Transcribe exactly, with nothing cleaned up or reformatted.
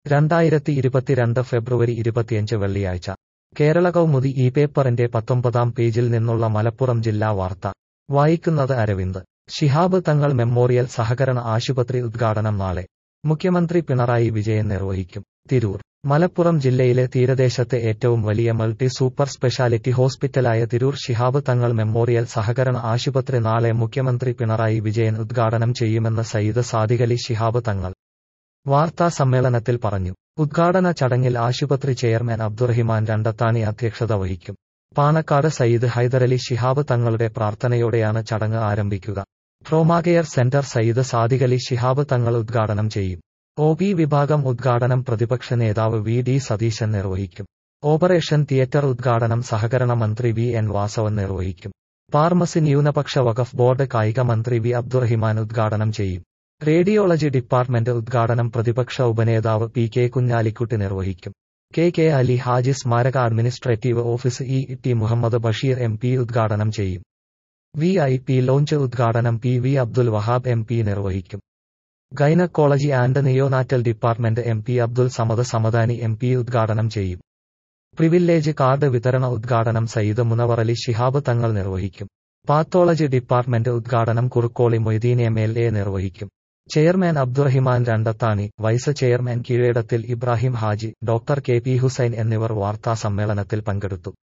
രണ്ടായിരത്തി ഇരുപത്തിരണ്ട് ഫെബ്രുവരി ഇരുപത്തിയഞ്ച് വെള്ളിയാഴ്ച കേരള കൗമുദി ഈ പേപ്പറിന്റെ പത്തൊമ്പതാം പേജിൽ നിന്നുള്ള മലപ്പുറം ജില്ലാ വാർത്ത വായിക്കുന്നത് അരവിന്ദ്. ശിഹാബ് തങ്ങൾ മെമ്മോറിയൽ സഹകരണ ആശുപത്രി ഉദ്ഘാടനം നാളെ. മുഖ്യമന്ത്രി പിണറായി വിജയൻ നിർവഹിക്കും. തിരൂർ. മലപ്പുറം ജില്ലയിലെ തീരദേശത്തെ ഏറ്റവും വലിയ മൾട്ടി സൂപ്പർ സ്പെഷ്യാലിറ്റി ഹോസ്പിറ്റലായ തിരൂർ ശിഹാബ് തങ്ങൾ മെമ്മോറിയൽ സഹകരണ ആശുപത്രി നാളെ മുഖ്യമന്ത്രി പിണറായി വിജയൻ ഉദ്ഘാടനം ചെയ്യുമെന്ന് സയ്യിദ് സാദിഖലി ശിഹാബ് തങ്ങൾ വാർത്താ സമ്മേളനത്തിൽ പറഞ്ഞു. ഉദ്ഘാടന ചടങ്ങിൽ ആശുപത്രി ചെയർമാൻ അബ്ദുറഹിമാൻ രണ്ടത്താണി അധ്യക്ഷത വഹിക്കും. പാണക്കാട് സയ്യിദ് ഹൈദരലി ശിഹാബ് തങ്ങളുടെ പ്രാർത്ഥനയോടെയാണ് ചടങ്ങ് ആരംഭിക്കുക. ട്രോമാകെയർ സെന്റർ സയ്യിദ് സാദിഖലി ശിഹാബ് തങ്ങൾ ഉദ്ഘാടനം ചെയ്യും. ഒ പി വിഭാഗം ഉദ്ഘാടനം പ്രതിപക്ഷ നേതാവ് വി ഡി സതീശൻ നിർവഹിക്കും. ഓപ്പറേഷൻ തിയേറ്റർ ഉദ്ഘാടനം സഹകരണ മന്ത്രി വി എൻ വാസവൻ നിർവഹിക്കും. ഫാർമസി ന്യൂനപക്ഷ വഖഫ് ബോർഡ് കായിക മന്ത്രി വി അബ്ദുറഹിമാൻ ഉദ്ഘാടനം ചെയ്യും. റേഡിയോളജി ഡിപ്പാർട്ട്മെന്റ് ഉദ്ഘാടനം പ്രതിപക്ഷ ഉപനേതാവ് പി കെ കുഞ്ഞാലിക്കുട്ടി നിർവഹിക്കും. കെ കെ അലി ഹാജി സ്മാരക administrative office E T Muhammad Basheer M P ഉദ്ഘാടനം ചെയ്യും. വി ഐ പി ലോഞ്ച് ഉദ്ഘാടനം P V Abdul Wahab M P നിർവഹിക്കും. Gynaecology and neonatal department M P Abdul Samad Samadani M P ഉദ്ഘാടനം ചെയ്യും. പ്രിവില്ലേജ് കാർഡ് വിതരണ ഉദ്ഘാടനം സയ്യിദ് മുനവറലി ശിഹാബ് തങ്ങൾ നിർവഹിക്കും. പാത്തോളജി ഡിപ്പാർട്ട്മെന്റ് ഉദ്ഘാടനം Kurukkoli Moideen M L A നിർവഹിക്കും. Chairman Abdurahiman Randathani, vice chairman Keezhedathil Ibrahim Haji, doctor K P Hussain എന്നിവർ വാർത്താ സമ്മേളനത്തിൽ പങ്കെടുത്തു.